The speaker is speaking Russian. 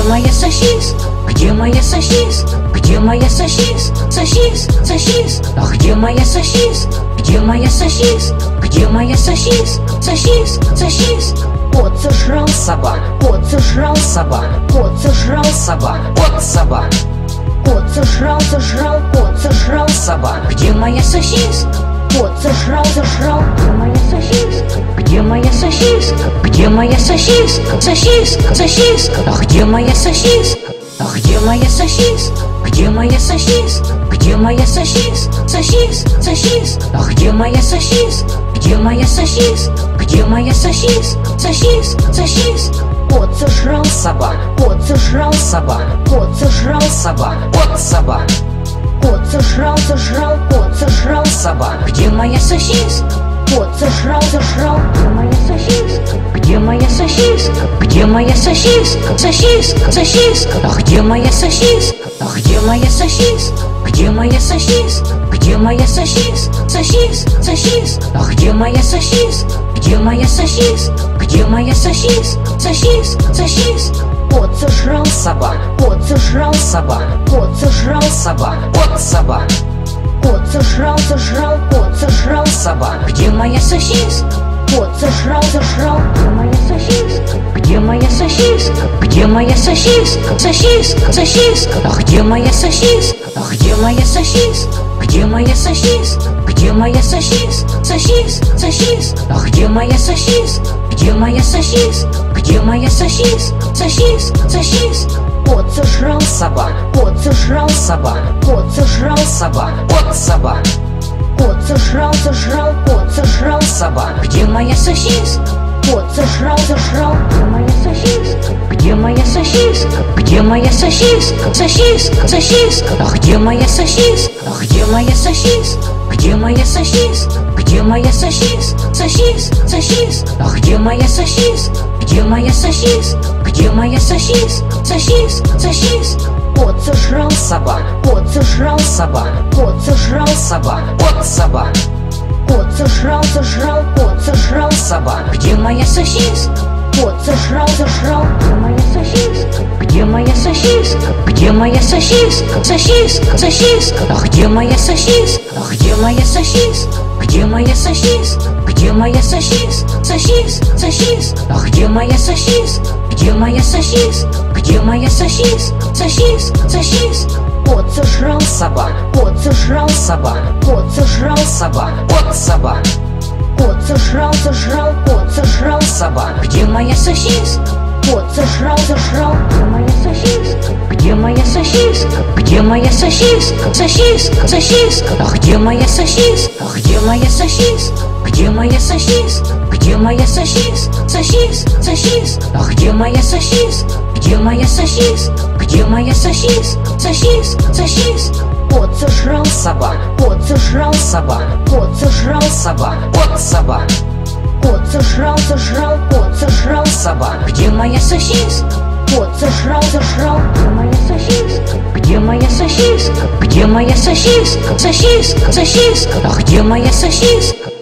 моя сосиска? Где моя сосиска? Где моя сосиска? Сосис. А где моя сосиска? Где моя сосиска? Где моя сосиска? Сосис. Кот сожрал собак, кот сожрал собак, кот сожрал собак, кот собак. Кот сожрал, кот сожрал собак. Где моя сосиска? Кот сожрал. Где моя сосиска? Где моя сосиска? Где моя сосиска? Сосиска. А где моя сосиска? А где моя сосиска? Где моя сосиска? Где моя сосиска? Сосис. А где моя сосиска? Где моя сосиска? Где моя сосиска? Сосис. Кот сожрал собак, кот сожрал собак, кот сожрал собак, кот собак. Кот сожрал, кот сожрал собак. Где моя сосиска? Кот сожрал. Где моя сосиска? Где моя сосиска? Где моя сосиска? Сосиска. А где моя сосиска? А где моя сосиска? Где моя сосиска? Где моя сосиска? Сосис. А где моя сосиска? Где моя сосиска? Где моя сосиска? Сосис. Кот сожрал собак, кот сожрал собак, кот сожрал собак, кот собак. Кот сожрал, кот сожрал собак. Где моя сосиска? Кот сожрал. Где моя сосиска? Где моя сосиска? Где моя сосиска? Сосиска. А где моя сосиска? А где моя сосиска? Где моя сосиска? Где моя сосиска? Сосис. А где моя сосиска? Где моя сосиска? Где моя сосиска? Сосис. Кот сожрал собак, кот сожрал собак, кот сожрал собак, кот собак. Кот сожрал, кот сожрал собак. Где моя сосиска? Кот сожрал. Где моя сосиска? Где моя сосиска? Где моя сосиска? Сосиска. А где моя сосиска? А где моя сосиска? Где моя сосиска? Где моя сосиска? Сосис. А где моя сосиска? Где моя сосиска? Где моя сосиска? Сосис. Кот сожрал собак, кот сожрал собак, кот сожрал собак, кот собак. Кот сожрал, кот сожрал собак. Где моя сосиска? Кот сожрал. Где моя сосиска? Где моя сосиска? Где моя сосиска? Сосиска. А где моя сосиска? А где моя сосиска? Где моя сосиска? Где моя сосиска? Сосис. А где моя сосиска? Где моя сосиска? Где моя сосиска? Сосис. Кот сожрал собак, кот сожрал собак, кот сожрал собак, кот собак. Кот сожрал, кот сожрал собак. Где моя сосиска? Кот сожрал. Где моя сосиска? Где моя сосиска? Где моя сосиска? Сосиска. А где моя сосиска? А где моя сосиска? Где моя сосиска? Где моя сосиска? Сосис. А где моя сосиска? Где моя сосиска? Где моя сосиска? Сосис. Кот сожрал собак, кот сожрал собак, кот сожрал собак, кот собак. Кот сожрал, кот сожрал собак. Где моя сосиска? Кот сожрал. Где моя сосиска? Где моя сосиска? Где моя сосиска? Сосиска. А где моя сосиска?